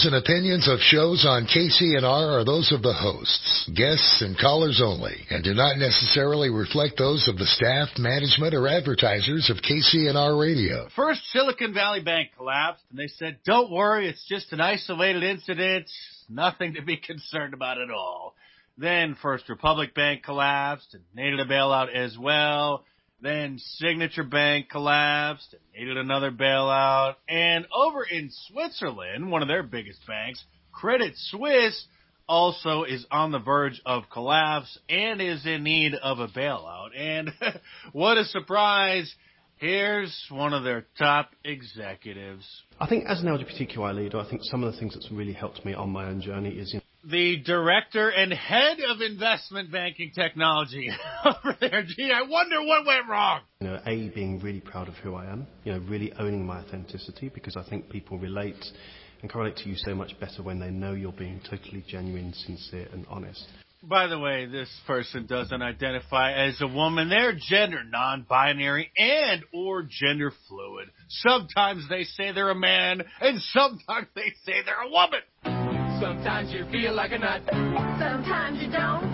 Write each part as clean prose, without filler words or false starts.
And opinions of shows on KCNR are those of the hosts, guests, and callers only, and do not necessarily reflect those of the staff, management, or advertisers of KCNR Radio. First Silicon Valley Bank collapsed, and they said, don't worry, it's just an isolated incident, nothing to be concerned about at all. Then First Republic Bank collapsed and needed a bailout as well. Then Signature Bank collapsed and needed another bailout. And over in Switzerland, one of their biggest banks, Credit Suisse, also is on the verge of collapse and is in need of a bailout. And what a surprise! Here's one of their top executives. I think as an LGBTQI leader, I think some of the things that's really helped me on my own journey is the director and head of investment banking technology over there. Gee, I wonder what went wrong. Being really proud of who I am, really owning my authenticity, because I think people relate and can relate to you so much better when they know you're being totally genuine, sincere, and honest. By the way, this person doesn't identify as a woman. They're gender non-binary and or gender fluid. Sometimes they say they're a man, and sometimes they say they're a woman. Sometimes you feel like a nut. Sometimes you don't.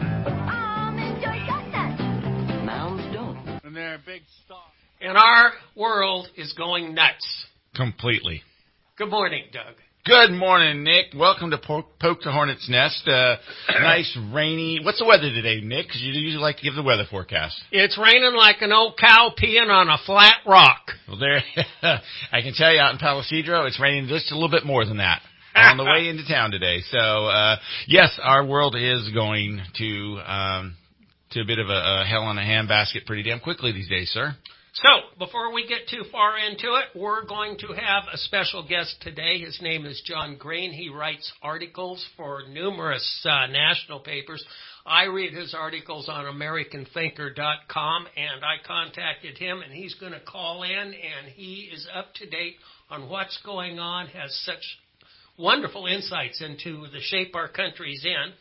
Enjoy your nut. Mounds don't. And they're a big star. And our world is going nuts. Completely. Good morning, Doug. Good morning, Nick. Welcome to Poke the Hornet's Nest. Nice, rainy. What's the weather today, Nick? Because you usually like to give the weather forecast. It's raining like an old cow peeing on a flat rock. Well, I can tell you out in Palo Cedro, it's raining just a little bit more than that on the way into town today. So, yes, our world is going to a bit of a hell in a handbasket pretty damn quickly these days, sir. So, before we get too far into it, we're going to have a special guest today. His name is John Green. He writes articles for numerous national papers. I read his articles on AmericanThinker.com, and I contacted him, and he's going to call in, and he is up to date on what's going on, has such wonderful insights into the shape our country's in.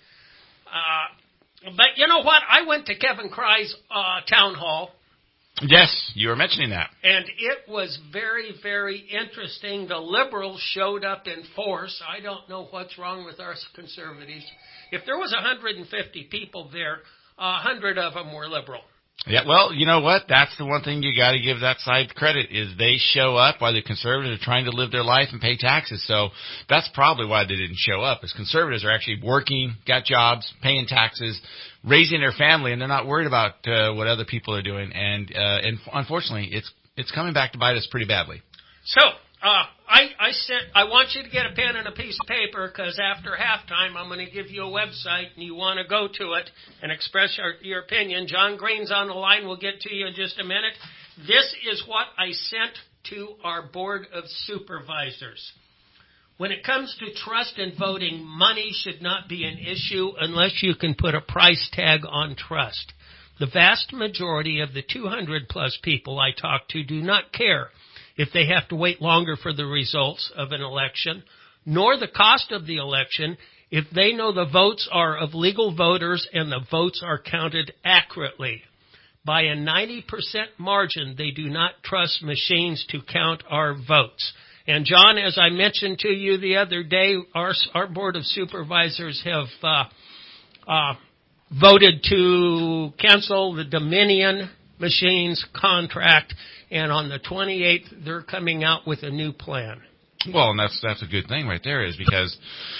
But you know what? I went to Kevin Cry's town hall. Yes, you were mentioning that. And it was very, very interesting. The liberals showed up in force. I don't know what's wrong with our conservatives. If there was 150 people there, 100 of them were liberal. Yeah, well, you know what? That's the one thing you got to give that side credit is they show up while the conservatives are trying to live their life and pay taxes. So that's probably why they didn't show up, is conservatives are actually working, got jobs, paying taxes, raising their family, and they're not worried about what other people are doing. And unfortunately, it's coming back to bite us pretty badly. So I want you to get a pen and a piece of paper, because after halftime I'm going to give you a website and you want to go to it and express your opinion. John Green's on the line. We'll get to you in just a minute. This is what I sent to our Board of Supervisors. When it comes to trust in voting, money should not be an issue unless you can put a price tag on trust. The vast majority of the 200-plus people I talk to do not care if they have to wait longer for the results of an election, nor the cost of the election if they know the votes are of legal voters and the votes are counted accurately. By a 90% margin, they do not trust machines to count our votes. And John, as I mentioned to you the other day, our Board of Supervisors have voted to cancel the Dominion Machines contract, and on the 28th, they're coming out with a new plan. Well, and that's a good thing right there, is because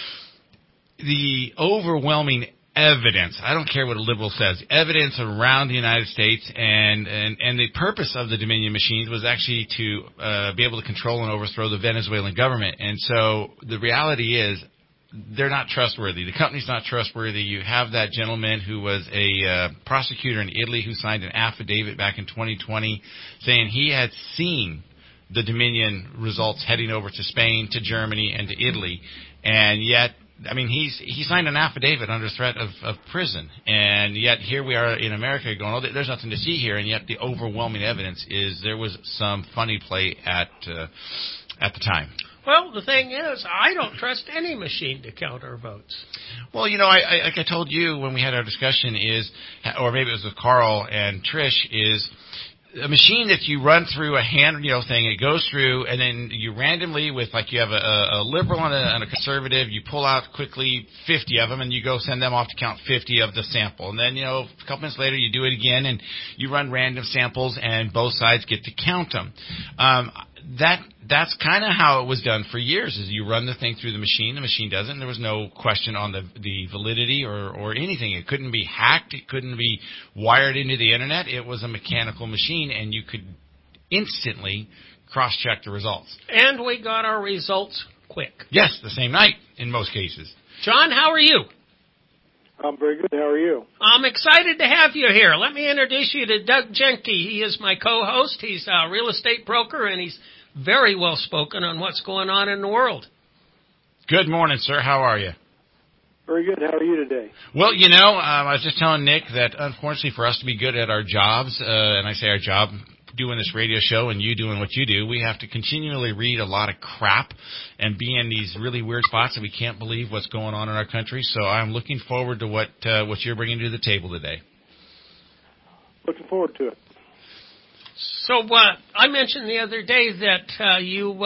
the overwhelming evidence, I don't care what a liberal says, evidence around the United States, and the purpose of the Dominion machines was actually to be able to control and overthrow the Venezuelan government. And so the reality is, they're not trustworthy. The company's not trustworthy. You have that gentleman who was a prosecutor in Italy who signed an affidavit back in 2020 saying he had seen the Dominion results heading over to Spain, to Germany, and to Italy. And yet, I mean, he signed an affidavit under threat of prison. And yet here we are in America going, oh, there's nothing to see here. And yet the overwhelming evidence is there was some funny play at the time. Well, the thing is, I don't trust any machine to count our votes. Well, you know, like I told you when we had our discussion is, or maybe it was with Carl and Trish, is a machine that you run through a hand, thing, it goes through, and then you randomly with, like, you have a liberal and a conservative, you pull out quickly 50 of them, and you go send them off to count 50 of the sample. And then, a couple minutes later, you do it again, and you run random samples, and both sides get to count them. That's kind of how it was done for years, is you run the thing through the machine does it, and there was no question on the validity or anything. It couldn't be hacked. It couldn't be wired into the internet. It was a mechanical machine, and you could instantly cross-check the results. And we got our results quick. Yes, the same night in most cases. John, how are you? I'm very good. How are you? I'm excited to have you here. Let me introduce you to Doug Jenke. He is my co-host. He's a real estate broker, and he's very well spoken on what's going on in the world. Good morning, sir. How are you? Very good. How are you today? Well, I was just telling Nick that unfortunately for us to be good at our jobs, and I say our job, doing this radio show and you doing what you do, we have to continually read a lot of crap and be in these really weird spots that we can't believe what's going on in our country. So I'm looking forward to what you're bringing to the table today. Looking forward to it. So I mentioned the other day that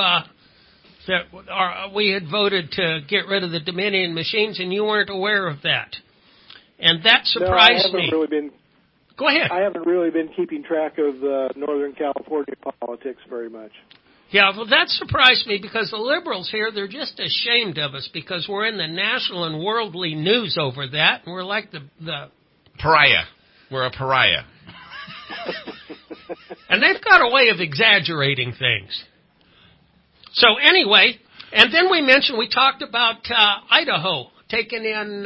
we had voted to get rid of the Dominion machines, and you weren't aware of that, and that surprised me. Go ahead. I haven't really been keeping track of Northern California politics very much. Yeah, well, that surprised me because the liberals here, they're just ashamed of us because we're in the national and worldly news over that, and we're like the pariah. We're a pariah. And they've got a way of exaggerating things. So anyway, and then we talked about Idaho taking in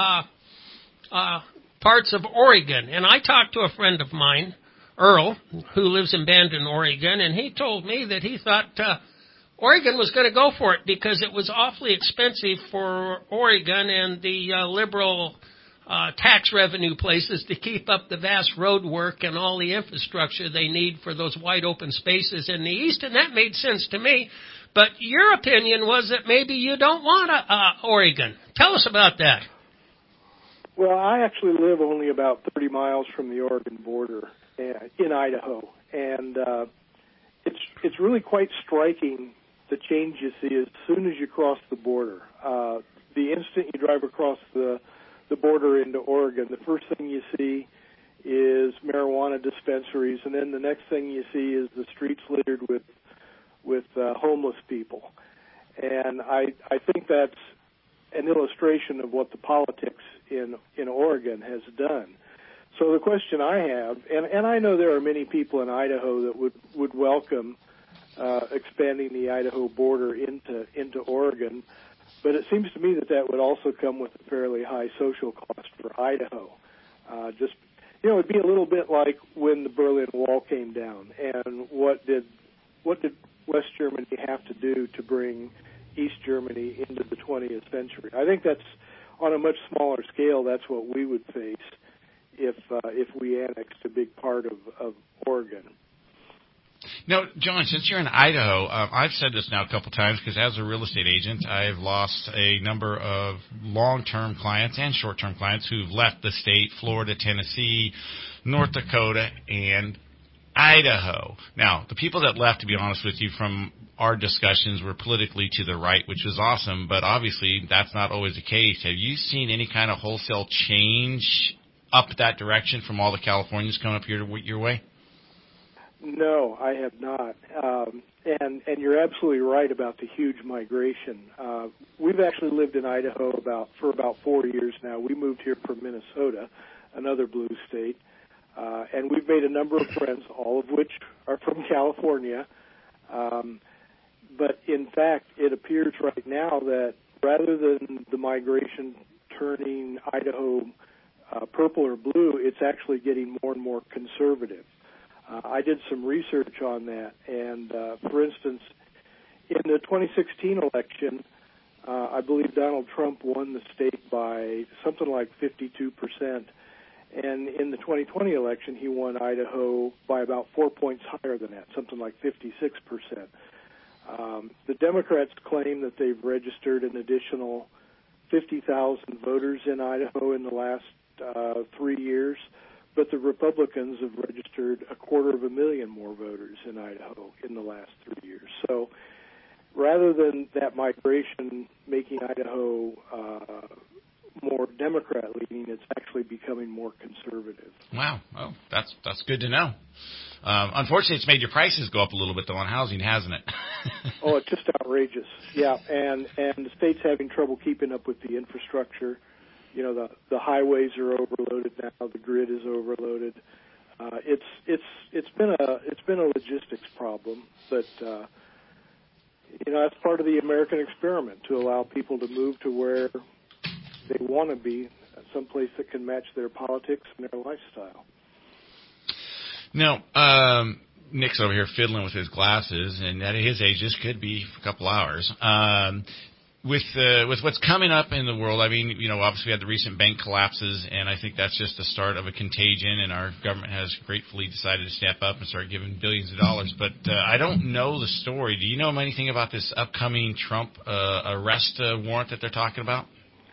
parts of Oregon. And I talked to a friend of mine, Earl, who lives in Bandon, Oregon, and he told me that he thought Oregon was going to go for it because it was awfully expensive for Oregon and the liberal tax revenue places to keep up the vast road work and all the infrastructure they need for those wide open spaces in the east, and that made sense to me. But your opinion was that maybe you don't want Oregon. Tell us about that. Well, I actually live only about 30 miles from the Oregon border in Idaho, and it's really quite striking the change you see as soon as you cross the border. The instant you drive across the border into Oregon, the first thing you see is marijuana dispensaries, and then the next thing you see is the streets littered with homeless people. And I think that's an illustration of what the politics in Oregon has done. So the question I have, and I know there are many people in Idaho that would welcome expanding the Idaho border into Oregon, but it seems to me that would also come with a fairly high social cost for Idaho. It'd be a little bit like when the Berlin Wall came down, and what did West Germany have to do to bring East Germany into the 20th century? I think that's on a much smaller scale. That's what we would face if we annexed a big part of Oregon. Now, John, since you're in Idaho, I've said this now a couple times because as a real estate agent, I've lost a number of long-term clients and short-term clients who've left the state, Florida, Tennessee, North Dakota, and Idaho. Now, the people that left, to be honest with you, from our discussions were politically to the right, which was awesome, but obviously that's not always the case. Have you seen any kind of wholesale change up that direction from all the Californians coming up your way? No, I have not. And you're absolutely right about the huge migration. We've actually lived in Idaho for about 4 years now. We moved here from Minnesota, another blue state, and we've made a number of friends, all of which are from California. But in fact, it appears right now that rather than the migration turning Idaho purple or blue, it's actually getting more and more conservative. I did some research on that, and for instance, in the 2016 election, I believe Donald Trump won the state by something like 52%, and in the 2020 election, he won Idaho by about 4 points higher than that, something like 56%. The Democrats claim that they've registered an additional 50,000 voters in Idaho in the last 3 years, but the Republicans have registered 250,000 more voters in Idaho in the last 3 years. So rather than that migration making Idaho more Democrat-leaning, it's actually becoming more conservative. Wow. Oh, that's good to know. Unfortunately, it's made your prices go up a little bit, though, on housing, hasn't it? Oh, it's just outrageous. Yeah, and the state's having trouble keeping up with the infrastructure. You know, the highways are overloaded now. The grid is overloaded. It's been a logistics problem, but you know, that's part of the American experiment, to allow people to move to where they want to be, someplace that can match their politics and their lifestyle. Now, Nick's over here fiddling with his glasses, and at his age, this could be a couple hours. With what's coming up in the world, I mean, you know, obviously we had the recent bank collapses, and I think that's just the start of a contagion, and our government has gratefully decided to step up and start giving billions of dollars. But I don't know the story. Do you know anything about this upcoming Trump arrest warrant that they're talking about?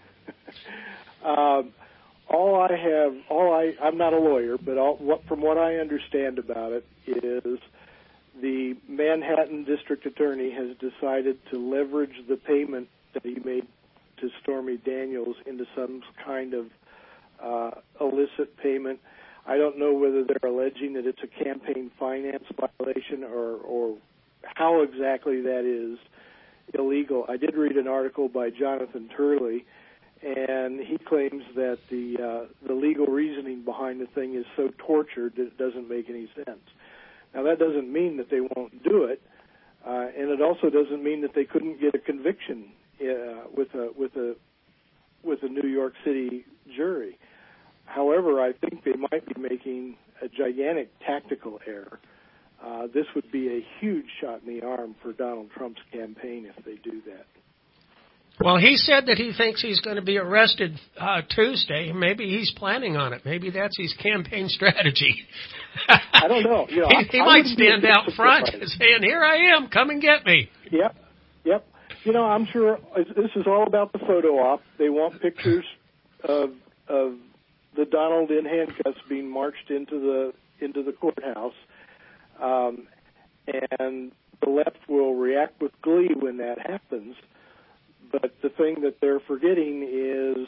I'm not a lawyer, but from what I understand about it is the Manhattan District Attorney has decided to leverage the payment that he made to Stormy Daniels into some kind of illicit payment. I don't know whether they're alleging that it's a campaign finance violation or how exactly that is illegal. I did read an article by Jonathan Turley, and he claims that the legal reasoning behind the thing is so tortured that it doesn't make any sense. Now, that doesn't mean that they won't do it, and it also doesn't mean that they couldn't get a conviction with a New York City jury. However, I think they might be making a gigantic tactical error. This would be a huge shot in the arm for Donald Trump's campaign if they do that. Well, he said that he thinks he's going to be arrested Tuesday. Maybe he's planning on it. Maybe that's his campaign strategy. I don't know. You know, he might stand out front saying, "Here I am, come and get me." Yep. You know, I'm sure this is all about the photo op. They want pictures of the Donald in handcuffs being marched into the courthouse, and the left will react with glee when that happens. But the thing that they're forgetting is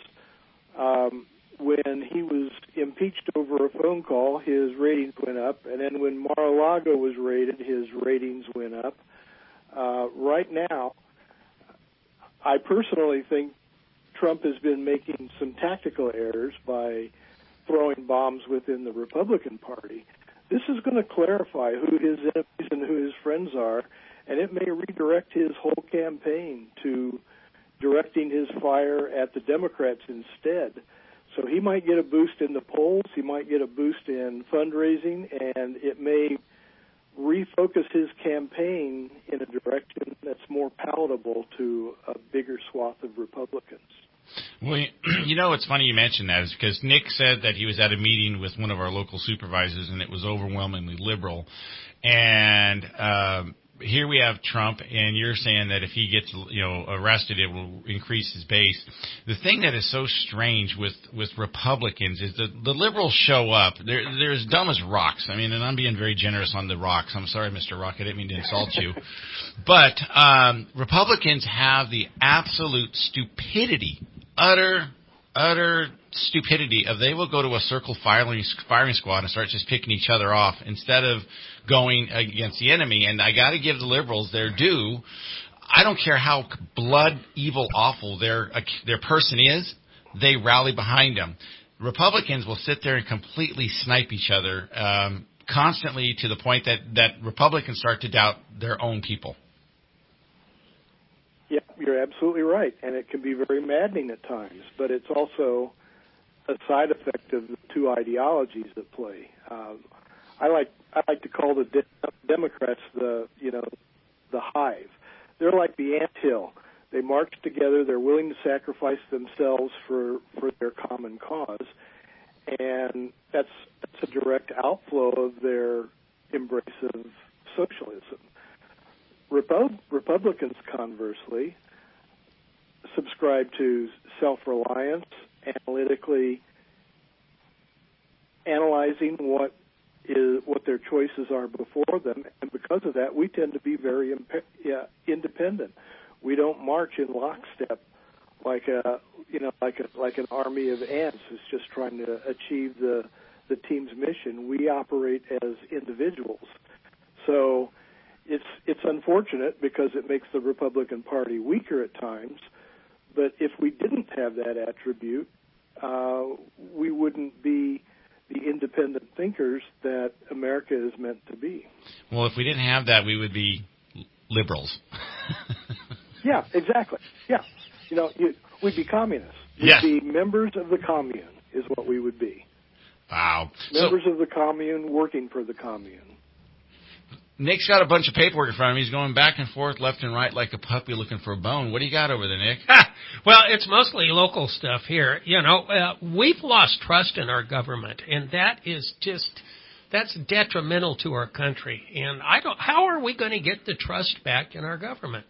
when he was impeached over a phone call, his ratings went up. And then when Mar-a-Lago was raided, his ratings went up. Right now, I personally think Trump has been making some tactical errors by throwing bombs within the Republican Party. This is going to clarify who his enemies and who his friends are, and it may redirect his whole campaign to directing his fire at the Democrats instead. So he might get a boost in the polls, he might get a boost in fundraising, and it may refocus his campaign in a direction that's more palatable to a bigger swath of Republicans. Well, you know, it's funny you mentioned that is because Nick said that he was at a meeting with one of our local supervisors, and it was overwhelmingly liberal. And here we have Trump, and you're saying that if he gets, you know, arrested, it will increase his base. The thing that is so strange with Republicans is that the liberals show up. They're as dumb as rocks. I mean, and I'm being very generous on the rocks. I'm sorry, Mr. Rock. I didn't mean to insult you. But Republicans have the absolute stupidity, utter stupidity of they will go to a circle firing squad and start just picking each other off instead of going against the enemy. And I got to give the liberals their due. I don't care how blood, evil, awful their person is, they rally behind them. Republicans will sit there and completely snipe each other constantly to the point that Republicans start to doubt their own people. Yeah, you're absolutely right, and it can be very maddening at times, but it's also a side effect of the two ideologies at play. I like to call the Democrats the hive. They're like the anthill. They march together. They're willing to sacrifice themselves for their common cause, and that's a direct outflow of their embrace of socialism. Republicans, conversely, subscribe to self-reliance, analytically analyzing what their choices are before them, and because of that, we tend to be very independent. We don't march in lockstep like an army of ants who's just trying to achieve the team's mission. We operate as individuals. So it's unfortunate because it makes the Republican Party weaker at times. But if we didn't have that attribute, we wouldn't be the independent thinkers that America is meant to be. Well, if we didn't have that, we would be liberals. Yeah, exactly. Yeah. We'd be communists. We'd be members of the commune is what we would be. Wow. Members of the commune working for the commune. Nick's got a bunch of paperwork in front of him. He's going back and forth, left and right, like a puppy looking for a bone. What do you got over there, Nick? Well, it's mostly local stuff here. We've lost trust in our government, and that's detrimental to our country. And how are we going to get the trust back in our government?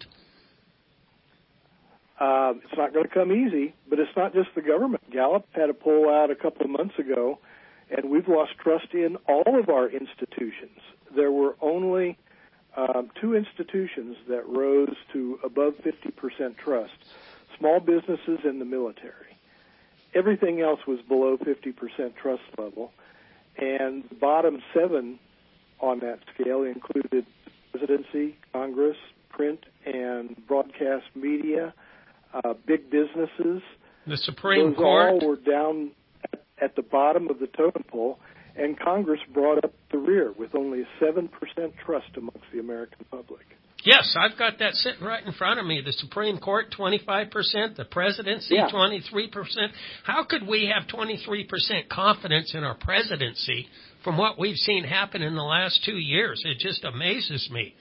It's not going to come easy, but it's not just the government. Gallup had a poll out a couple of months ago, and we've lost trust in all of our institutions. There were only 2 institutions that rose to above 50% trust, small businesses and the military. Everything else was below 50% trust level, and the bottom 7 on that scale included presidency, Congress, print and broadcast media, big businesses. The Supreme Court. Those all were down at the bottom of the totem pole, and Congress brought up the rear with only 7% trust amongst the American public. Yes, I've got that sitting right in front of me. The Supreme Court, 25%. The presidency, 23%. How could we have 23% confidence in our presidency from what we've seen happen in the last 2 years? It just amazes me.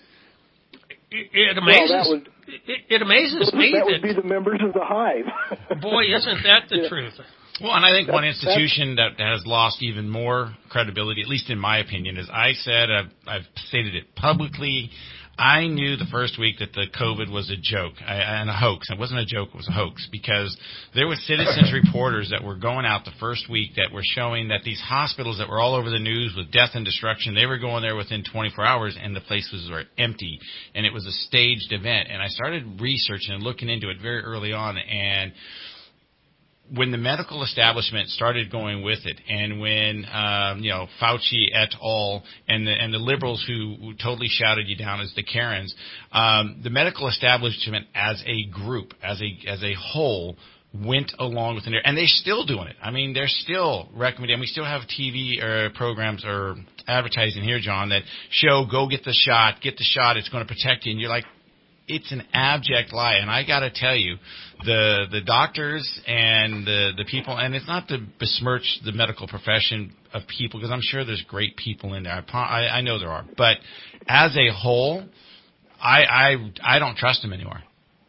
It amazes me. That would be the members of the hive. Boy, isn't that the truth? Well, and I think one institution that has lost even more credibility, at least in my opinion, is I said, I've stated it publicly, I knew the first week that the COVID was a joke and a hoax. It wasn't a joke, it was a hoax, because there were citizens reporters that were going out the first week that were showing that these hospitals that were all over the news with death and destruction, they were going there within 24 hours and the places were empty, and it was a staged event. And I started researching and looking into it very early on, and when the medical establishment started going with it, and when Fauci et al. and the liberals who totally shouted you down as the Karens, the medical establishment as a group, as a whole, went along with it, and they're still doing it. I mean, they're still recommending. We still have TV programs or advertising here, John, that show go get the shot, it's going to protect you, and you're like, it's an abject lie. And I got to tell you, the doctors and the people, and it's not to besmirch the medical profession of people, because I'm sure there's great people in there. I know there are. But as a whole, I don't trust them anymore.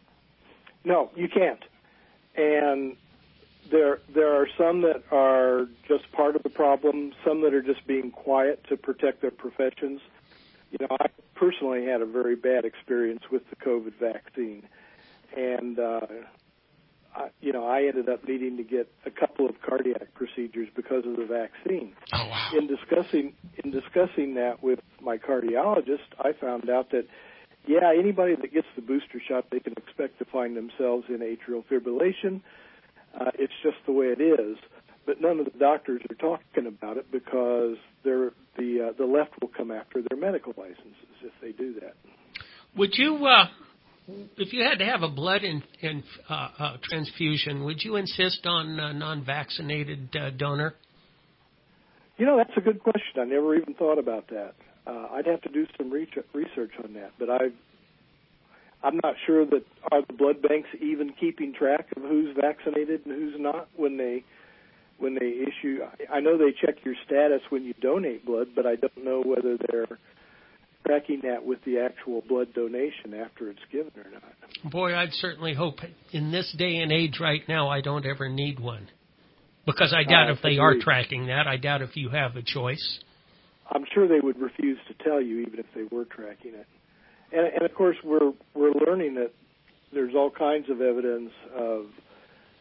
No, you can't. And there are some that are just part of the problem, some that are just being quiet to protect their professions. I personally had a very bad experience with the COVID vaccine, and I ended up needing to get a couple of cardiac procedures because of the vaccine. Oh, wow. In discussing that with my cardiologist, I found out that anybody that gets the booster shot, they can expect to find themselves in atrial fibrillation. It's just the way it is. But none of the doctors are talking about it because the left will come after their medical licenses if they do that. Would you, if you had to have a blood transfusion, would you insist on a non-vaccinated donor? That's a good question. I never even thought about that. I'd have to do some research on that. But I'm not sure that are the blood banks even keeping track of who's vaccinated and who's not when they issue. I know they check your status when you donate blood, but I don't know whether they're tracking that with the actual blood donation after it's given or not. Boy, I'd certainly hope in this day and age right now I don't ever need one. Because I doubt if they are tracking that. I doubt if you have a choice. I'm sure they would refuse to tell you even if they were tracking it. And of course, we're learning that there's all kinds of evidence of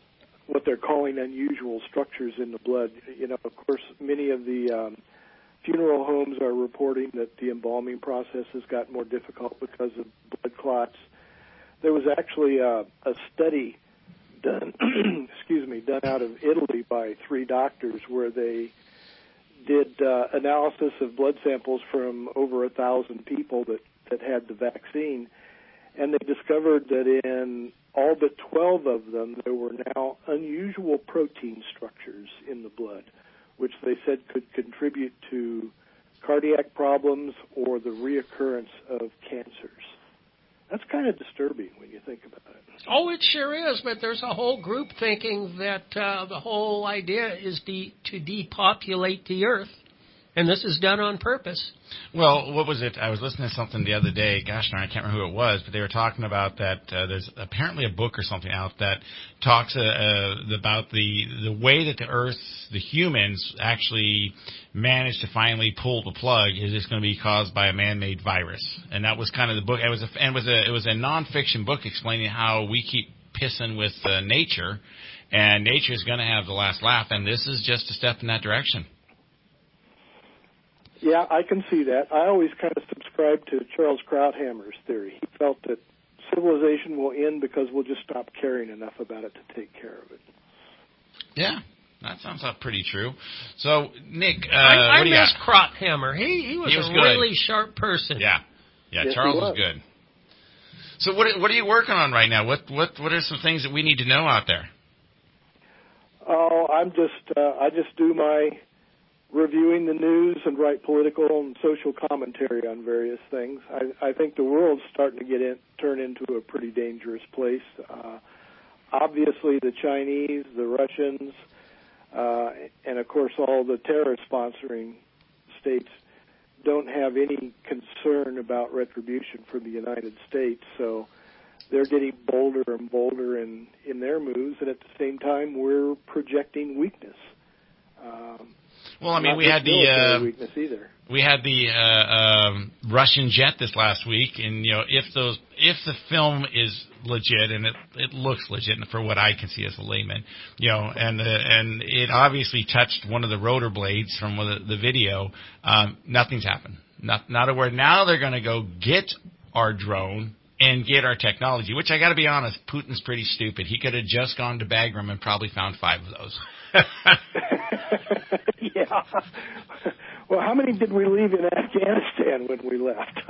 what they're calling unusual structures in the blood. Of course, many of the funeral homes are reporting that the embalming process has gotten more difficult because of blood clots. There was actually a study done, done out of Italy by 3 doctors where they did analysis of blood samples from over 1,000 people that had the vaccine, and they discovered that in all but 12 of them there were now unusual protein structures in the blood, which they said could contribute to cardiac problems or the reoccurrence of cancers. That's kind of disturbing when you think about it. Oh, it sure is, but there's a whole group thinking that the whole idea is to depopulate the earth, and this is done on purpose. Well, what was it? I was listening to something the other day. Gosh darn, I can't remember who it was, but they were talking about that there's apparently a book or something out that talks about the way that the Earth, the humans, actually managed to finally pull the plug is just going to be caused by a man-made virus, and that was kind of the book. It was a nonfiction book explaining how we keep pissing with nature, and nature is going to have the last laugh, and this is just a step in that direction. Yeah, I can see that. I always kind of subscribe to Charles Krauthammer's theory. He felt that civilization will end because we'll just stop caring enough about it to take care of it. Yeah, that sounds pretty true. So, Nick, I what do you miss got? Krauthammer. He was a good. really sharp person. Yeah, Yes, Charles he was. is good. So, what are you working on right now? What are some things that we need to know out there? Oh, I just do my reviewing the news and write political and social commentary on various things. I think the world's starting to turn into a pretty dangerous place. Obviously, the Chinese, the Russians, and of course all the terrorist sponsoring states don't have any concern about retribution from the United States, so they're getting bolder and bolder in their moves, and at the same time we're projecting weakness. Well, I mean, we had the Russian jet this last week, and if the film is legit, and it looks legit for what I can see as a layman, and it obviously touched one of the rotor blades from the video. Nothing's happened. Not a word. Now they're going to go get our drone and get our technology, which I got to be honest, Putin's pretty stupid. He could have just gone to Bagram and probably found 5 of those. Yeah. Well, how many did we leave in Afghanistan when we left?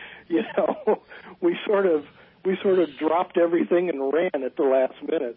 We sort of dropped everything and ran at the last minute.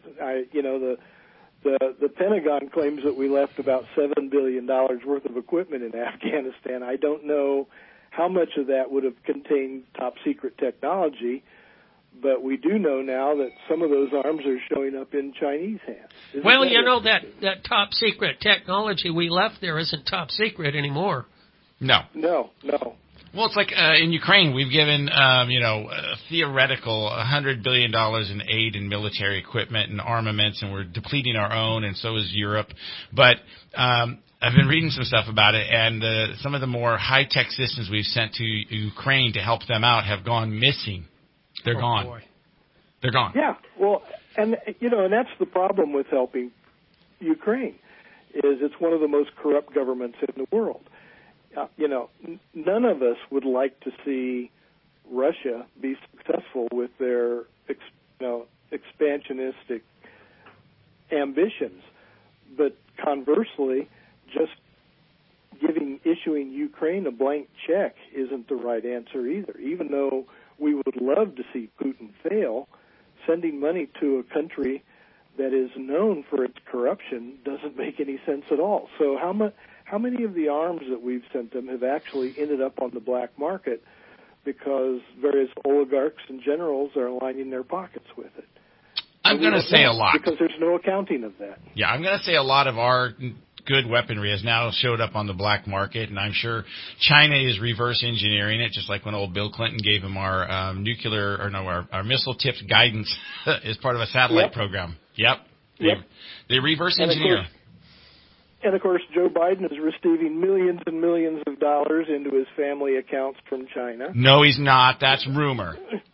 The Pentagon claims that we left about $7 billion worth of equipment in Afghanistan. I don't know how much of that would have contained top secret technology, but we do know now that some of those arms are showing up in Chinese hands. Well, that top secret technology we left there isn't top secret anymore. No. Well, it's like in Ukraine, we've given, a theoretical $100 billion in aid and military equipment and armaments, and we're depleting our own, and so is Europe. But I've been reading some stuff about it, and some of the more high-tech systems we've sent to Ukraine to help them out have gone missing. They're gone. Boy. They're gone. Yeah, well, and that's the problem with helping Ukraine, is it's one of the most corrupt governments in the world. None of us would like to see Russia be successful with their, expansionistic ambitions. But conversely, just issuing Ukraine a blank check isn't the right answer either. Even though we would love to see Putin fail, sending money to a country that is known for its corruption doesn't make any sense at all. So how many of the arms that we've sent them have actually ended up on the black market because various oligarchs and generals are lining their pockets with it? I'm going to say a lot. Because there's no accounting of that. Yeah, I'm going to say a lot of our good weaponry has now showed up on the black market, and I'm sure China is reverse engineering it, just like when old Bill Clinton gave him our our missile tips guidance as part of a satellite program. Yep. They reverse engineer. And of course, Joe Biden is receiving millions and millions of dollars into his family accounts from China. No, he's not. That's rumor.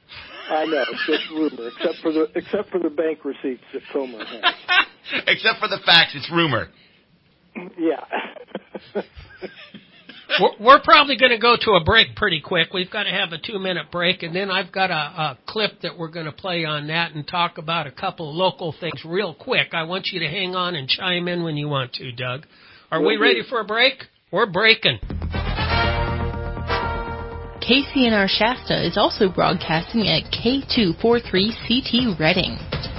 I know, it's just rumor, except for the bank receipts that Comer has. Except for the facts, it's rumor. Yeah. We're probably going to go to a break pretty quick. We've got to have a 2-minute break, and then I've got a clip that we're going to play on that and talk about a couple of local things real quick. I want you to hang on and chime in when you want to, Doug. Are we ready for a break? We're breaking. KCNR Shasta is also broadcasting at K243CT Reading.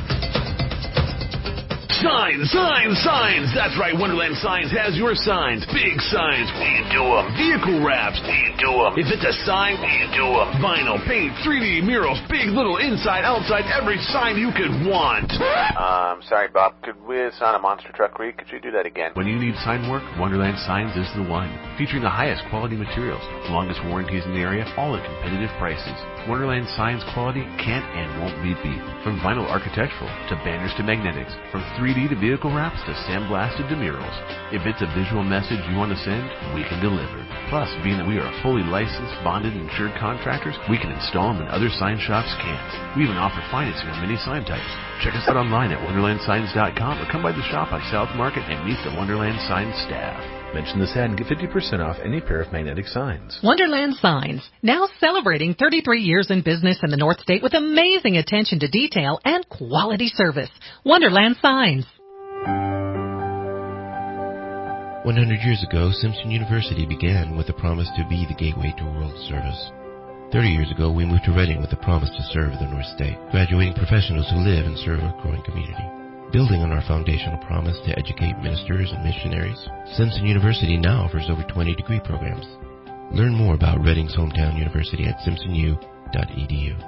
Signs. That's right, Wonderland Signs has your signs. Big signs, we do them. Vehicle wraps, we do them. If it's a sign, we do them. Vinyl, paint, 3D murals, big, little, inside, outside, every sign you could want. Sorry, Bob. Could we sign a monster truck read? Could you do that again? When you need sign work, Wonderland Signs is the one. Featuring the highest quality materials, longest warranties in the area, all at competitive prices. Wonderland Signs quality can't and won't be beat. From vinyl architectural to banners to magnetics, from 3D to vehicle wraps to sandblasted to murals. If it's a visual message you want to send, we can deliver. Plus, being that we are fully licensed, bonded, and insured contractors, we can install them when other sign shops can't. We even offer financing on many sign types. Check us out online at wonderlandsigns.com or come by the shop on South Market and meet the Wonderland Signs staff. Mention this ad and get 50% off any pair of magnetic signs. Wonderland Signs, now celebrating 33 years in business in the North State with amazing attention to detail and quality service. Wonderland Signs. 100 years ago, Simpson University began with the promise to be the gateway to world service. 30 years ago, we moved to Reading with the promise to serve the North State, graduating professionals who live and serve a growing community. Building on our foundational promise to educate ministers and missionaries, Simpson University now offers over 20 degree programs. Learn more about Reading's hometown university at simpsonu.edu.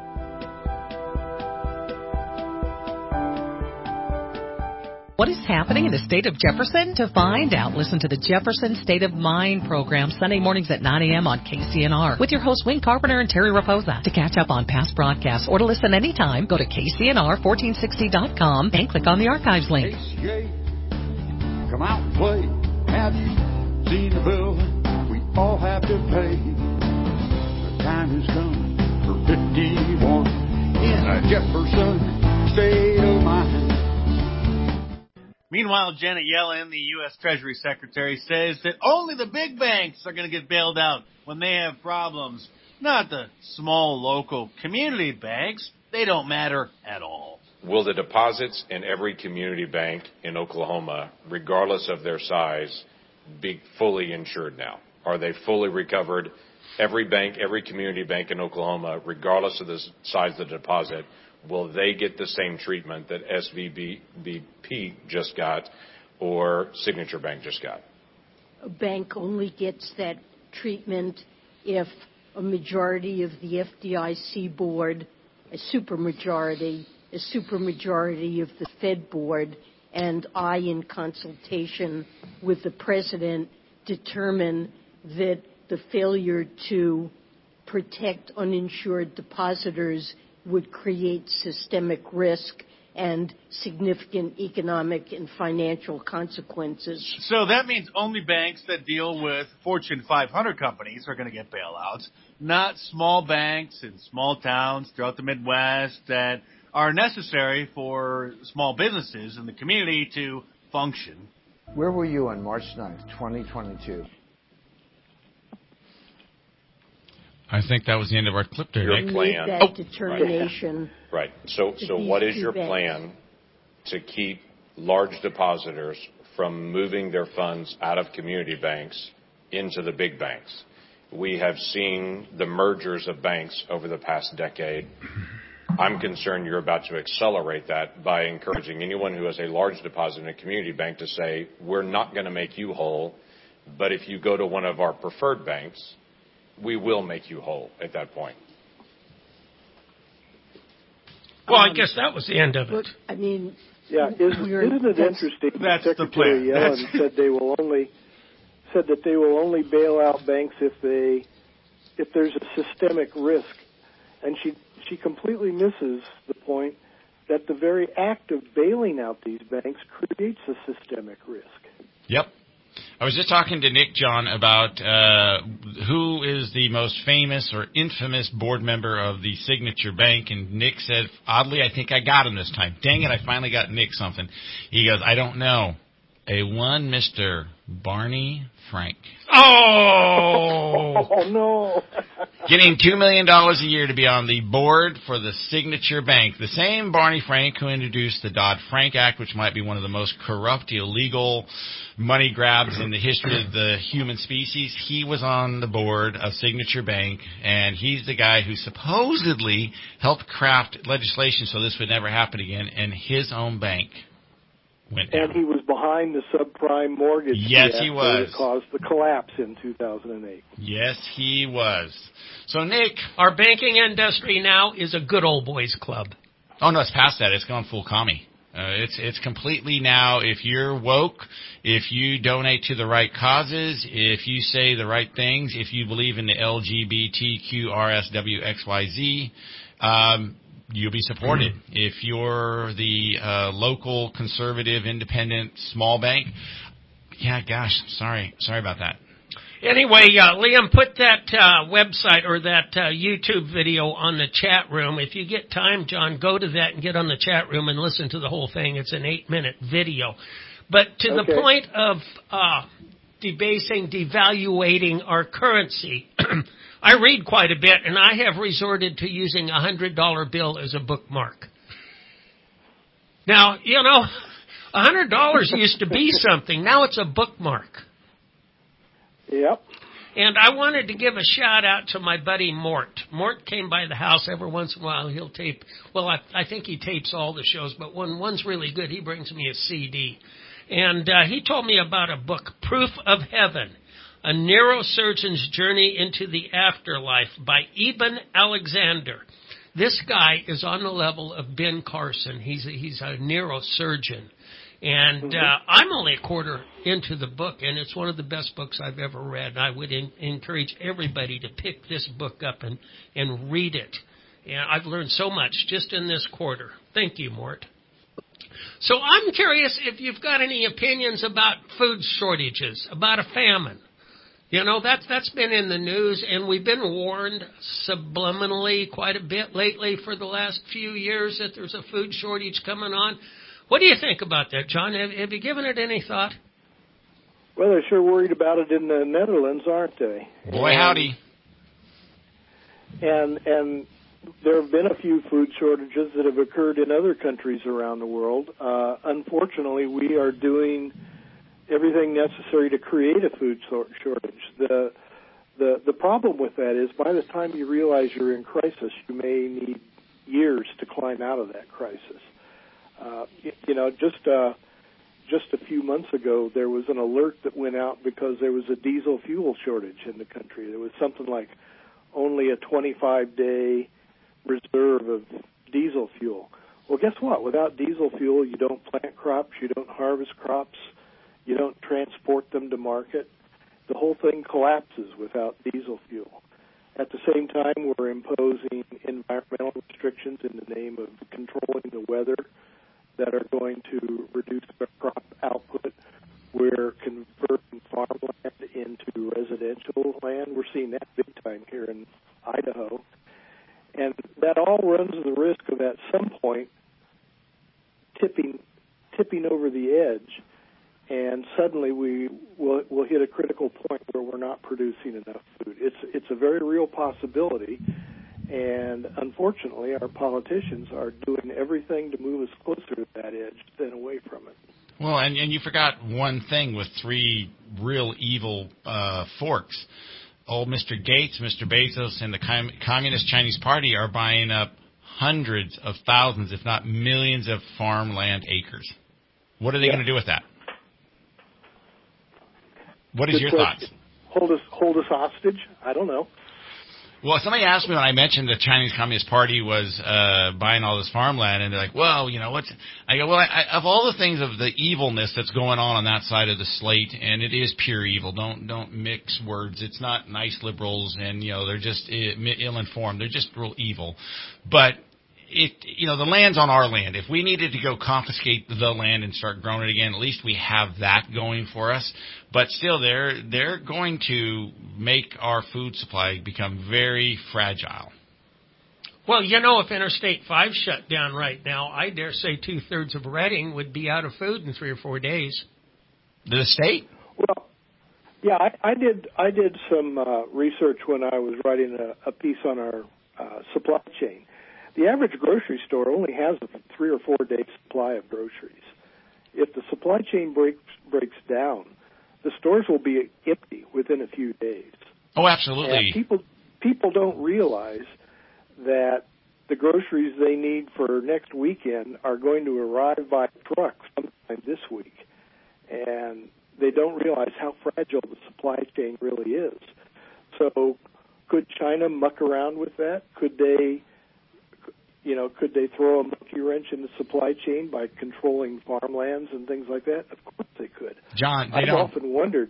What is happening in the state of Jefferson? To find out, listen to the Jefferson State of Mind program Sunday mornings at 9 a.m. on KCNR with your hosts Wayne Carpenter and Terry Raposa. To catch up on past broadcasts or to listen anytime, go to KCNR1460.com and click on the archives link. ACA, come out and play. Have you seen the bill we all have to pay? The time has come for 51 in a Jefferson State of Mind. Meanwhile, Janet Yellen, the U.S. Treasury Secretary, says that only the big banks are going to get bailed out when they have problems, not the small local community banks. They don't matter at all. Will the deposits in every community bank in Oklahoma, regardless of their size, be fully insured now? Are they fully recovered? Every bank, every community bank in Oklahoma, regardless of the size of the deposit, will they get the same treatment that SVBP just got or Signature Bank just got? A bank only gets that treatment if a majority of the FDIC board, a supermajority of the Fed board, and I, in consultation with the president, determine that the failure to protect uninsured depositors would create systemic risk and significant economic and financial consequences. So that means only banks that deal with Fortune 500 companies are going to get bailouts, not small banks in small towns throughout the Midwest that are necessary for small businesses in the community to function. Where were you on March 9th, 2022? I think that was the end of our clip there. Your plan. That determination. Right. So what is your plan to keep large depositors from moving their funds out of community banks into the big banks? We have seen the mergers of banks over the past decade. I'm concerned you're about to accelerate that by encouraging anyone who has a large deposit in a community bank to say, we're not going to make you whole, but if you go to one of our preferred banks, we will make you whole at that point. Well, I guess that was the end of it. I mean, yeah, isn't it interesting? That's Secretary Yellen said that they will only bail out banks if there's a systemic risk, and she completely misses the point that the very act of bailing out these banks creates a systemic risk. Yep. I was just talking to Nick, John, about who is the most famous or infamous board member of the Signature Bank, and Nick said, oddly, I think I got him this time. Dang it, I finally got Nick something. He goes, I don't know. A one Mr. Barney Frank. Oh, no. Getting $2 million a year to be on the board for the Signature Bank. The same Barney Frank who introduced the Dodd-Frank Act, which might be one of the most corrupt, illegal money grabs in the history of the human species. He was on the board of Signature Bank, and he's the guy who supposedly helped craft legislation so this would never happen again, and his own bank went down. And he was behind the subprime mortgage. Yes, he was. That caused the collapse in 2008. Yes, he was. So, Nick. Our banking industry now is a good old boys club. Oh, no, it's past that. It's gone full commie. It's completely now, if you're woke, if you donate to the right causes, if you say the right things, if you believe in the LGBTQRSWXYZ, you'll be supported. If you're the local conservative independent small bank, yeah, gosh, sorry about that. Anyway, Liam, put that website or that YouTube video on the chat room. If you get time, John, go to that and get on the chat room and listen to the whole thing. It's an 8-minute video. But to the point of debasing, devaluating our currency, I read quite a bit, and I have resorted to using a $100 bill as a bookmark. Now, you know, $100 used to be something. Now it's a bookmark. Yep. And I wanted to give a shout-out to my buddy Mort. Mort came by the house every once in a while. He'll tape, well, I think he tapes all the shows, but when one's really good, he brings me a CD. And he told me about a book, Proof of Heaven, A Neurosurgeon's Journey into the Afterlife by Eben Alexander. This guy is on the level of Ben Carson. He's a neurosurgeon. And I'm only a quarter into the book, and it's one of the best books I've ever read. I would encourage everybody to pick this book up and read it. And I've learned so much just in this quarter. Thank you, Mort. So I'm curious if you've got any opinions about food shortages, about a famine. You know, that's been in the news, and we've been warned subliminally quite a bit lately for the last few years that there's a food shortage coming on. What do you think about that, John? Have you given it any thought? Well, they're sure worried about it in the Netherlands, aren't they? Boy, howdy. And there have been a few food shortages that have occurred in other countries around the world. Unfortunately, we are doing everything necessary to create a food shortage. The problem with that is by the time you realize you're in crisis, you may need years to climb out of that crisis. Just a few months ago, there was an alert that went out because there was a diesel fuel shortage in the country. There was something like only a 25-day reserve of diesel fuel. Well, guess what? Without diesel fuel, you don't plant crops, you don't harvest crops, you don't transport them to market. The whole thing collapses without diesel fuel. At the same time, we're imposing environmental restrictions in the name of controlling the weather that are going to reduce our crop output. We're converting farmland into residential land. We're seeing that big time here in Idaho. And that all runs the risk of at some point tipping over the edge, and suddenly we'll hit a critical point where we're not producing enough food. It's a very real possibility. And unfortunately, our politicians are doing everything to move us closer to that edge than away from it. Well, and you forgot one thing with three real evil forks. Old Mr. Gates, Mr. Bezos, and the Communist Chinese Party are buying up hundreds of thousands, if not millions, of farmland acres. What are they going to do with that? What is your thoughts? Hold us hostage? I don't know. Well, somebody asked me when I mentioned the Chinese Communist Party was buying all this farmland, and they're like, well, you know, what's... I go, well, of all the things of the evilness that's going on that side of the slate, and it is pure evil, don't mix words. It's not nice liberals, and, you know, they're just ill-informed. They're just real evil. But the land's on our land. If we needed to go confiscate the land and start growing it again, at least we have that going for us. But still, they're going to make our food supply become very fragile. Well, if Interstate 5 shut down right now, I dare say 2/3 of Reading would be out of food in 3 or 4 days. The state? Well, yeah, I did some research when I was writing a piece on our supply chain. The average grocery store only has a 3 or 4 day supply of groceries. If the supply chain breaks down, the stores will be empty within a few days. Oh, absolutely. And people don't realize that the groceries they need for next weekend are going to arrive by truck sometime this week. And they don't realize how fragile the supply chain really is. So could China muck around with that? Could they throw a monkey wrench in the supply chain by controlling farmlands and things like that? Of course they could. John, I've often wondered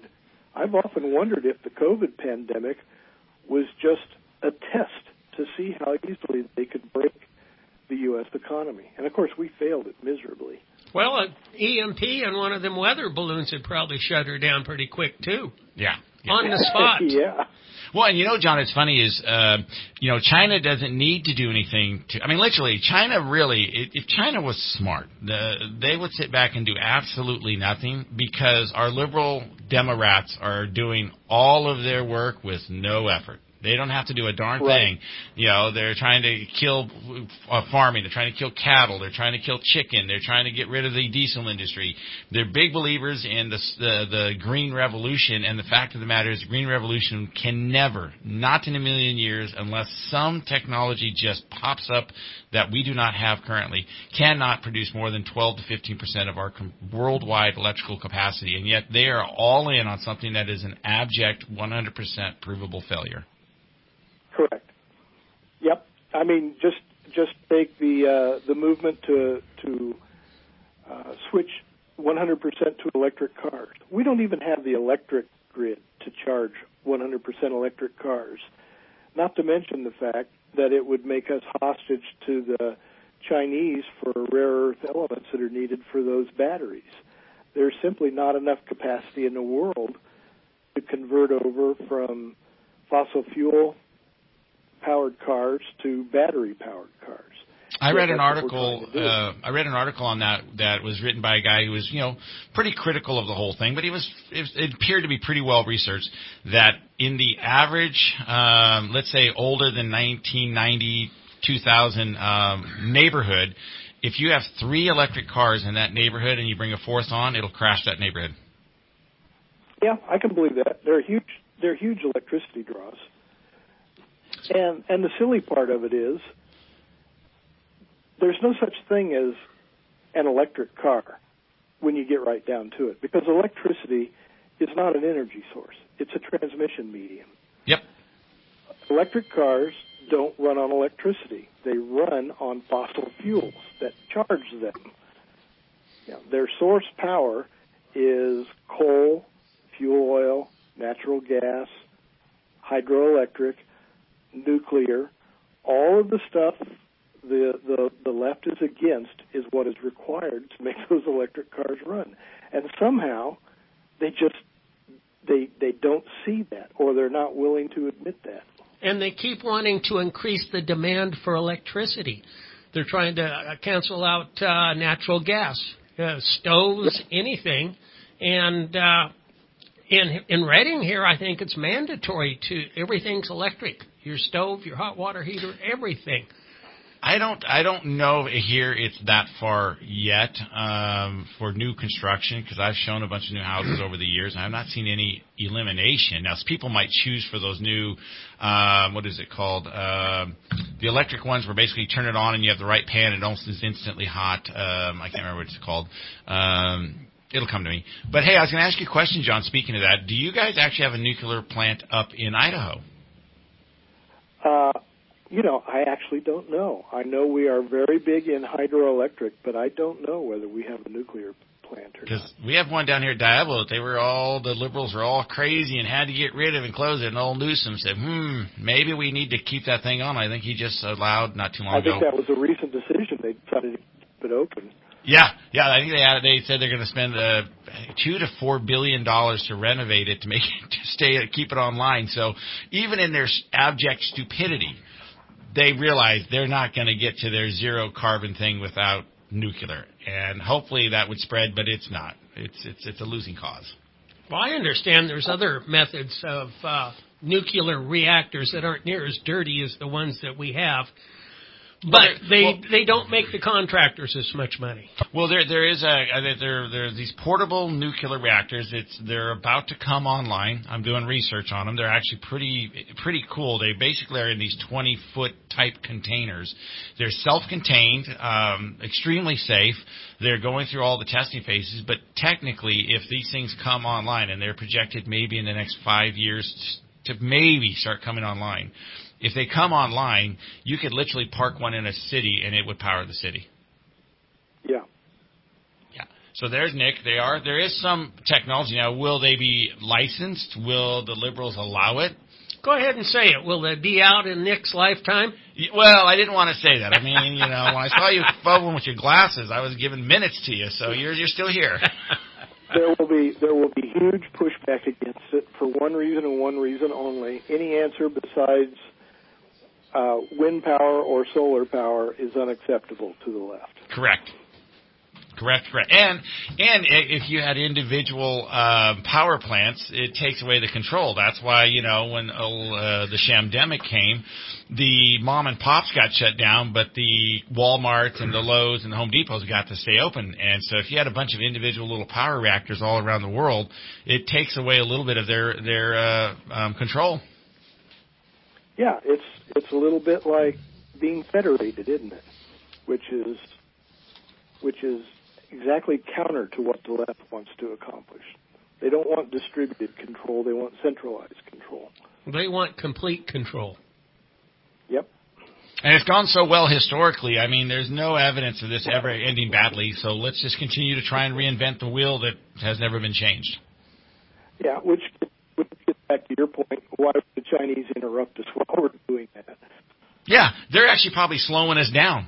if the COVID pandemic was just a test to see how easily they could break the U.S. economy. And, of course, we failed it miserably. Well, an EMP and one of them weather balloons would probably shut her down pretty quick, too. Yeah. On the spot. Yeah. Well, and John, it's funny is, China doesn't need to do anything literally, China really, if China was smart, they would sit back and do absolutely nothing because our liberal Democrats are doing all of their work with no effort. They don't have to do a darn thing. They're trying to kill farming. They're trying to kill cattle. They're trying to kill chicken. They're trying to get rid of the diesel industry. They're big believers in the green revolution. And the fact of the matter is the green revolution can never, not in a million years, unless some technology just pops up that we do not have currently, cannot produce more than 12 to 15% of our worldwide electrical capacity. And yet they are all in on something that is an abject 100% provable failure. Correct. Yep. Just take the movement to switch 100% to electric cars. We don't even have the electric grid to charge 100% electric cars. Not to mention the fact that it would make us hostage to the Chinese for rare earth elements that are needed for those batteries. There's simply not enough capacity in the world to convert over from fossil fuel powered cars to battery powered cars. I read an article on that was written by a guy who was, pretty critical of the whole thing, but it appeared to be pretty well researched that in the average, let's say older than 1990, 2000 neighborhood, if you have 3 electric cars in that neighborhood and you bring a 4th on, it'll crash that neighborhood. Yeah, I can believe that. They're huge electricity draws. And the silly part of it is there's no such thing as an electric car when you get right down to it, because electricity is not an energy source. It's a transmission medium. Yep. Electric cars don't run on electricity. They run on fossil fuels that charge them. Their source power is coal, fuel oil, natural gas, hydroelectric, nuclear. All of the stuff the left is against is what is required to make those electric cars run. And somehow they don't see that, or they're not willing to admit that. And they keep wanting to increase the demand for electricity. They're trying to cancel out natural gas, stoves, anything. And in Reading here, I think it's mandatory everything's electric. Your stove, your hot water heater, everything. I don't know here it's that far yet for new construction, because I've shown a bunch of new houses over the years, and I've not seen any elimination. Now, people might choose for those new, what is it called? The electric ones where basically you turn it on and you have the right pan and it almost is instantly hot. I can't remember what it's called. It'll come to me. But, hey, I was going to ask you a question, John, speaking of that. Do you guys actually have a nuclear plant up in Idaho? I actually don't know. I know we are very big in hydroelectric, but I don't know whether we have a nuclear plant or not. Because we have one down here at Diablo that the Liberals were all crazy and had to get rid of and close it. And old Newsom said, maybe we need to keep that thing on. I think he just allowed not too long ago. I think that was a recent decision. They decided to keep it open. Yeah. I think they said they're going to spend $2 to $4 billion to renovate it to make it keep it online. So even in their abject stupidity, they realize they're not going to get to their zero carbon thing without nuclear, and hopefully that would spread, but it's not. It's a losing cause. Well, I understand there's other methods of nuclear reactors that aren't near as dirty as the ones that we have. But they don't make the contractors as much money. Well, there's these portable nuclear reactors. They're about to come online. I'm doing research on them. They're actually pretty cool. They basically are in these 20-foot type containers. They're self-contained, extremely safe. They're going through all the testing phases. But technically, if these things come online, and they're projected maybe in the next 5 years to maybe start coming online. If they come online, you could literally park one in a city, and it would power the city. Yeah. So there's Nick. There is some technology now. Will they be licensed? Will the Liberals allow it? Go ahead and say it. Will they be out in Nick's lifetime? Well, I didn't want to say that. I mean, when I saw you fumbling with your glasses, I was giving minutes to you, so you're still here. There will be huge pushback against it for one reason and one reason only. Any answer besides wind power or solar power is unacceptable to the left. Correct. And if you had individual power plants, it takes away the control. That's why, when the shamdemic came, the mom and pops got shut down, but the Walmarts and the Lowe's and the Home Depots got to stay open. And so if you had a bunch of individual little power reactors all around the world, it takes away a little bit of their control. Yeah, it's a little bit like being federated, isn't it? Which is exactly counter to what the left wants to accomplish. They don't want distributed control. They want centralized control. They want complete control. Yep. And it's gone so well historically. I mean, there's no evidence of this ever ending badly, so let's just continue to try and reinvent the wheel that has never been changed. Yeah, which gets back to your point. Why would the Chinese interrupt us while we're doing that? Yeah, they're actually probably slowing us down.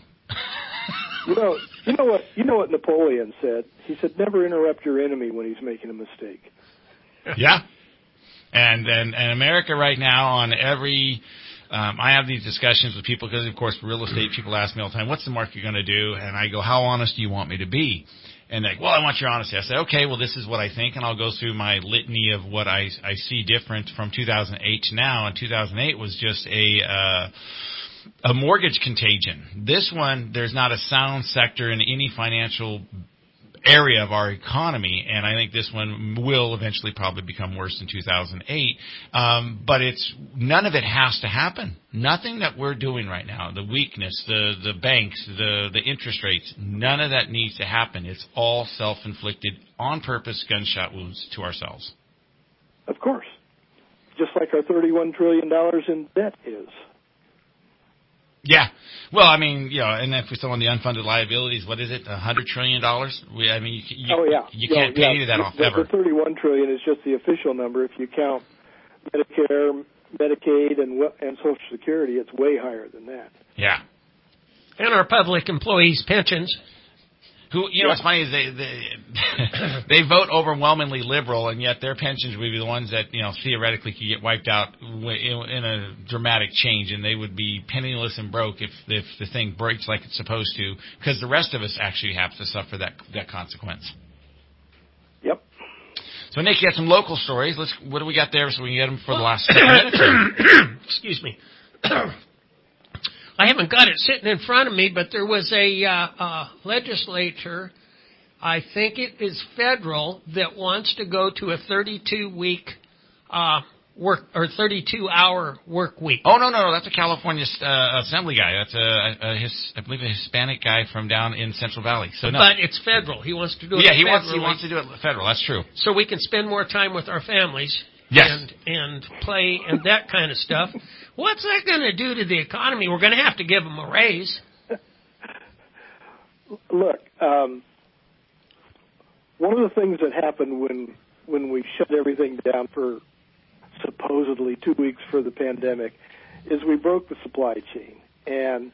You know what Napoleon said? He said, "Never interrupt your enemy when he's making a mistake." Yeah, and America right now on every. I have these discussions with people because, of course, real estate people ask me all the time, "What's the market going to do?" And I go, "How honest do you want me to be?" And they're like, "Well, I want your honesty." I say, "Okay, well, this is what I think," and I'll go through my litany of what I see different from 2008 to now. And 2008 was just a mortgage contagion. This one, there's not a sound sector in any financial area of our economy, and I think this one will eventually probably become worse than 2008. But none of it has to happen. Nothing that we're doing right now, the weakness, the banks, the interest rates, none of that needs to happen. It's all self-inflicted, on purpose gunshot wounds to ourselves. Of course. Just like our $31 trillion in debt is. Yeah. Well, I mean, and if we're still on the unfunded liabilities, what is it, $100 trillion? You can't pay any of that off ever. The $31 trillion is just the official number. If you count Medicare, Medicaid, and Social Security, it's way higher than that. Yeah. And our public employees' pensions. What's funny is they vote overwhelmingly liberal, and yet their pensions would be the ones that, theoretically could get wiped out in a dramatic change, and they would be penniless and broke if the thing breaks like it's supposed to, because the rest of us actually have to suffer that consequence. Yep. So, Nick, you got some local stories. What do we got there so we can get them for the last 6 minutes? Excuse me. I haven't got it sitting in front of me, but there was a legislature, I think it is federal, that wants to go to a 32-week 32-hour work week. Oh, no, that's a California Assembly guy. That's I believe a Hispanic guy from down in Central Valley. So no. But it's federal. He wants to do it. Yeah, he wants to do it federal. That's true. So we can spend more time with our families. Yes. And play and that kind of stuff. What's that going to do to the economy? We're going to have to give them a raise. Look, one of the things that happened when we shut everything down for supposedly 2 weeks for the pandemic is we broke the supply chain. And,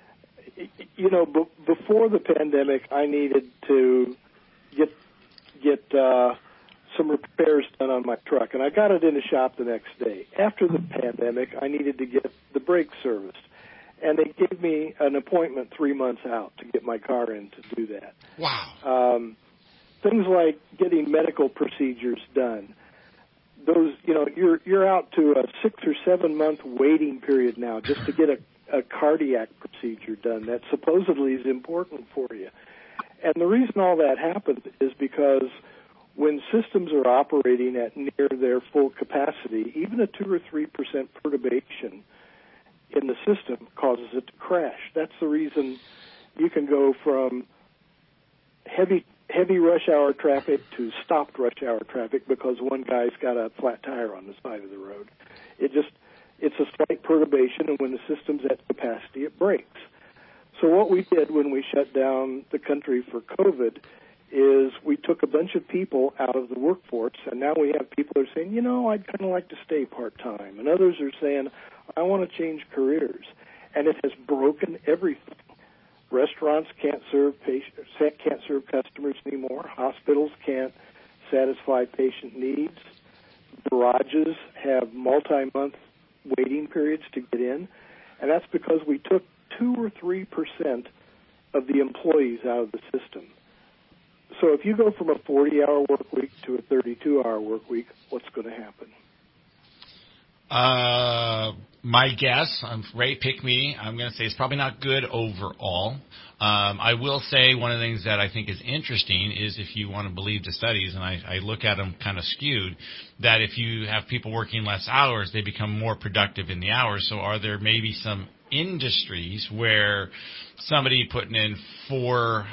before the pandemic, I needed to get some repairs done on my truck, and I got it in the shop the next day. After the pandemic, I needed to get the brakes serviced, and they gave me an appointment 3 months out to get my car in to do that. Wow. Things like getting medical procedures done. Those, you're out to a 6 or 7 month waiting period now just to get a cardiac procedure done that supposedly is important for you. And the reason all that happened is because when systems are operating at near their full capacity, even a 2 or 3% perturbation in the system causes it to crash. That's the reason you can go from heavy rush hour traffic to stopped rush hour traffic because one guy's got a flat tire on the side of the road. It's a slight perturbation, and when the system's at capacity, it breaks. So what we did when we shut down the country for COVID is we took a bunch of people out of the workforce, and now we have people who are saying, I'd kind of like to stay part-time. And others are saying, I want to change careers. And it has broken everything. Restaurants can't serve customers anymore. Hospitals can't satisfy patient needs. Garages have multi-month waiting periods to get in. And that's because we took 2 or 3% of the employees out of the system. So if you go from a 40-hour work week to a 32-hour work week, what's going to happen? My guess, Ray, pick me. I'm going to say it's probably not good overall. I will say one of the things that I think is interesting is if you want to believe the studies, and I look at them kind of skewed, that if you have people working less hours, they become more productive in the hours. So are there maybe some industries where somebody putting in 4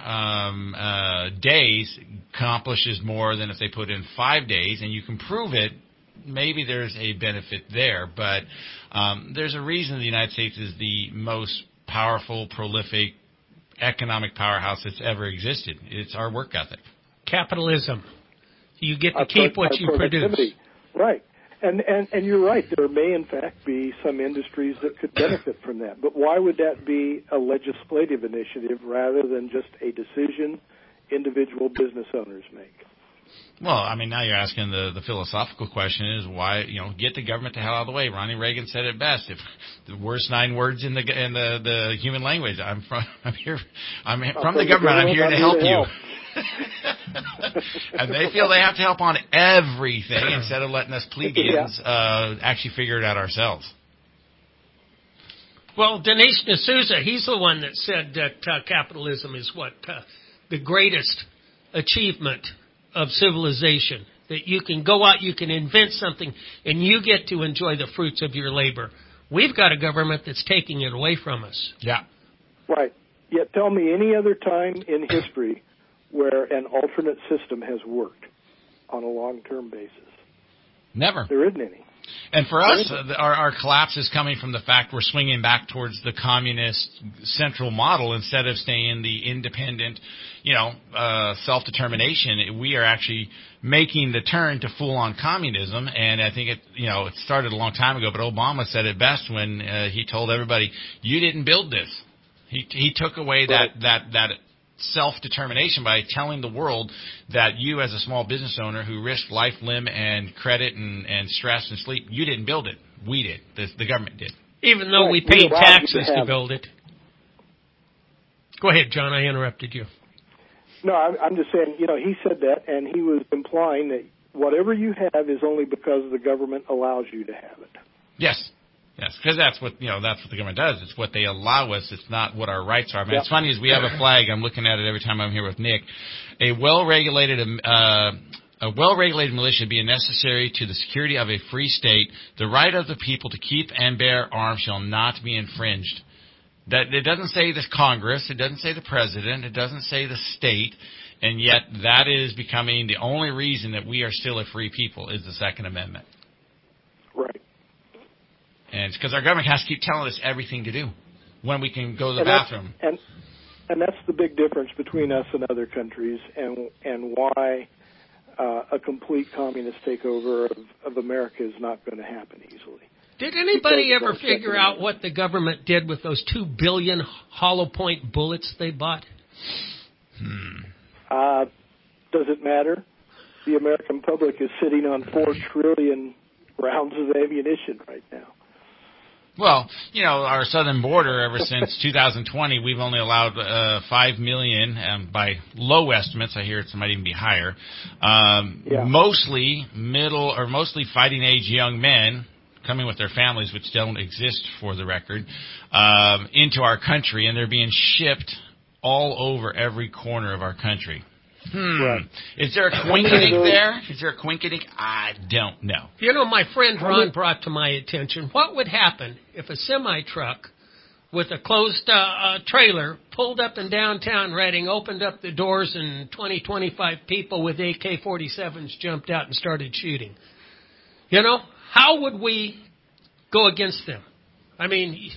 days accomplishes more than if they put in 5 days, and you can prove it? Maybe there's a benefit there, but there's a reason the United States is the most powerful, prolific economic powerhouse that's ever existed. It's our work ethic. Capitalism. You get to keep what you produce. Right. And you're right. There may, in fact, be some industries that could benefit from that. But why would that be a legislative initiative rather than just a decision individual business owners make? Well, I mean, now you're asking the philosophical question is why, get the government the hell out of the way. Ronnie Reagan said it best. If the worst 9 words in the human language, I'm from the government. I'm here to help you. And they feel they have to help on everything instead of letting us plebeians actually figure it out ourselves. Well, Dinesh D'Souza, he's the one that said that capitalism is what the greatest achievement of civilization, that you can go out, you can invent something, and you get to enjoy the fruits of your labor. We've got a government that's taking it away from us. Yeah. Right. Yet tell me any other time in history where an alternate system has worked on a long-term basis. Never. There isn't any. And for us, our collapse is coming from the fact we're swinging back towards the communist central model instead of staying the independent, self-determination. We are actually making the turn to full-on communism, and I think it started a long time ago, but Obama said it best when he told everybody, you didn't build this. He took away that self-determination by telling the world that you as a small business owner who risked life, limb, and credit and stress and sleep, you didn't build it. We did. The government did. Even though we paid taxes to build it. Go ahead, John. I interrupted you. No, I'm just saying, he said that, and he was implying that whatever you have is only because the government allows you to have it. Yes. Yes, because that's what the government does. It's what they allow us. It's not what our rights are. I mean, It's funny is we have a flag. I'm looking at it every time I'm here with Nick. A well-regulated militia being necessary to the security of a free state, the right of the people to keep and bear arms shall not be infringed. That it doesn't say the Congress. It doesn't say the president. It doesn't say the state. And yet that is becoming the only reason that we are still a free people is the Second Amendment. sense because our government has to keep telling us everything to do when we can go to the And bathroom. And that's the big difference between us and other countries, and why a complete communist takeover of America is not going to happen easily. Did anybody ever figure out what the government did with those 2 billion hollow point bullets they bought? Does it matter? The American public is sitting on 4 trillion rounds of ammunition right now. Well, our southern border, ever since 2020, we've only allowed 5 million, by low estimates, I hear it might even be higher, mostly fighting age young men, coming with their families, which don't exist for the record, into our country, and they're being shipped all over every corner of our country. Right. Is there a quinkydink there? Is there a quinkydink? I don't know. My friend Ron brought to my attention, what would happen if a semi-truck with a closed trailer pulled up in downtown Reading, opened up the doors, and 25 people with AK-47s jumped out and started shooting? How would we go against them? I mean,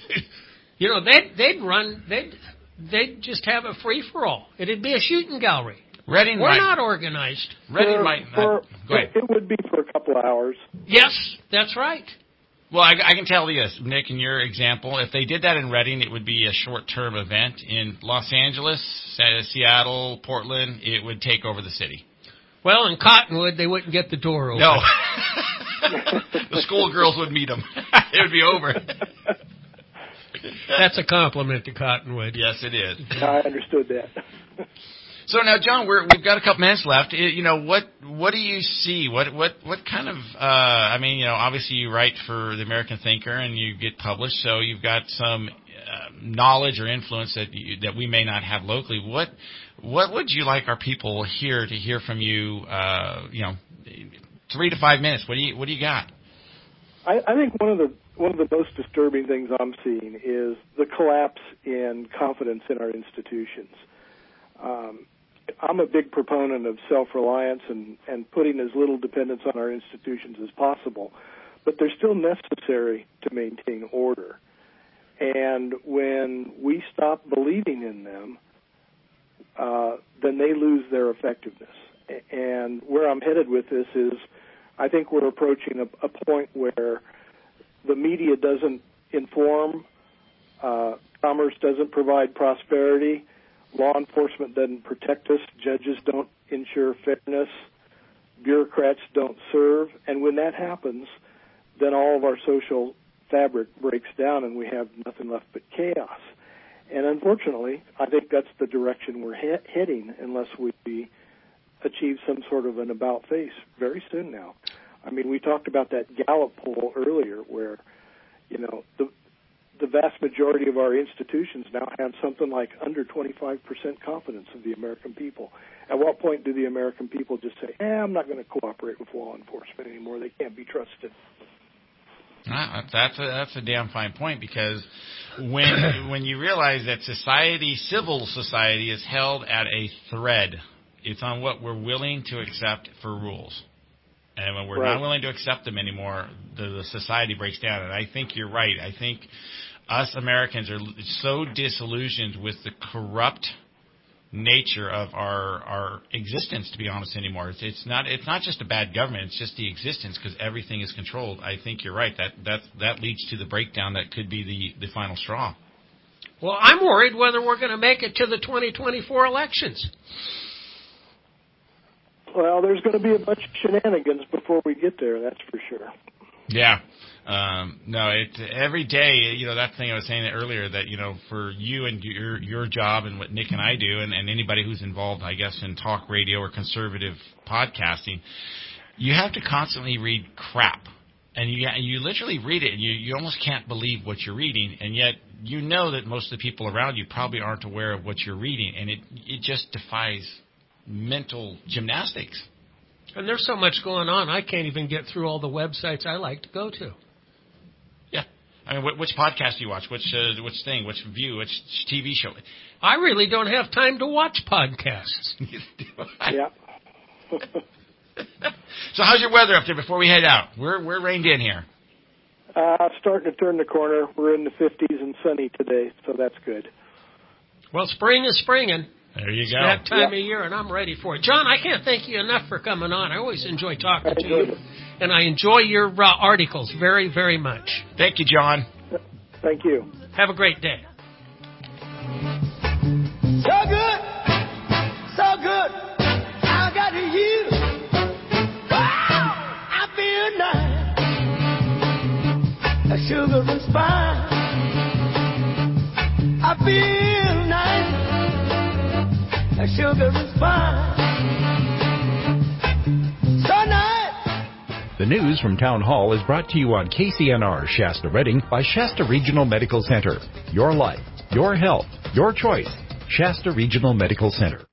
they'd just have a free-for-all. It'd be a shooting gallery. We're not organized. Reading might not. Go ahead. It would be for a couple of hours. Yes, that's right. Well, I can tell you this, Nick, in your example, if they did that in Reading, it would be a short-term event. In Los Angeles, Seattle, Portland, it would take over the city. Well, in Cottonwood, they wouldn't get the door open. No. The schoolgirls would meet them. It would be over. That's a compliment to Cottonwood. Yes, it is. I understood that. So now, John, we've got a couple minutes left. What do you see? What kind of? Obviously you write for the American Thinker and you get published, so you've got some knowledge or influence that we may not have locally. What would you like our people here to hear from you? 3 to 5 minutes. What do you got? I think one of the most disturbing things I'm seeing is the collapse in confidence in our institutions. I'm a big proponent of self-reliance and putting as little dependence on our institutions as possible, but they're still necessary to maintain order. And when we stop believing in them, then they lose their effectiveness. And where I'm headed with this is I think we're approaching a point where the media doesn't inform, commerce doesn't provide prosperity, law enforcement doesn't protect us, judges don't ensure fairness, bureaucrats don't serve, and when that happens, then all of our social fabric breaks down and we have nothing left but chaos. And unfortunately, I think that's the direction we're heading unless we achieve some sort of an about-face very soon now. I mean, we talked about that Gallup poll earlier where, the vast majority of our institutions now have something like under 25% confidence of the American people. At what point do the American people just say, I'm not going to cooperate with law enforcement anymore. They can't be trusted. That's a damn fine point, because when you realize that civil society is held at a thread, it's on what we're willing to accept for rules. And when we're not willing to accept them anymore, the society breaks down. And I think you're right. I think us Americans are so disillusioned with the corrupt nature of our existence, to be honest, anymore. It's not just a bad government. It's just the existence, because everything is controlled. I think you're right. That leads to the breakdown that could be the final straw. Well, I'm worried whether we're going to make it to the 2024 elections. Well, there's going to be a bunch of shenanigans before we get there, that's for sure. Yeah. Every day, that thing I was saying earlier, that, for you and your job and what Nick and I do, and anybody who's involved, I guess, in talk radio or conservative podcasting, you have to constantly read crap. And you literally read it, and you almost can't believe what you're reading, and yet you know that most of the people around you probably aren't aware of what you're reading, and it just defies mental gymnastics. And there's so much going on, I can't even get through all the websites I like to go to. Yeah. I mean, which podcast do you watch? Which thing? Which view? Which TV show? I really don't have time to watch podcasts. Yeah. So how's your weather up there before we head out? We're reined in here. Starting to turn the corner. We're in the 50s and sunny today, so that's good. Well, spring is springing. There you It's go. that time of year, and I'm ready for it. John, I can't thank you enough for coming on. I always enjoy talking to you, and I enjoy your articles very, very much. Thank you, John. Thank you. Have a great day. So good, so good. I got you. Wow, I feel nice. A sugar and spice. I feel nice. A sugar and spice. So nice. The news from Town Hall is brought to you on KCNR Shasta Redding by Shasta Regional Medical Center. Your life, your health, your choice. Shasta Regional Medical Center.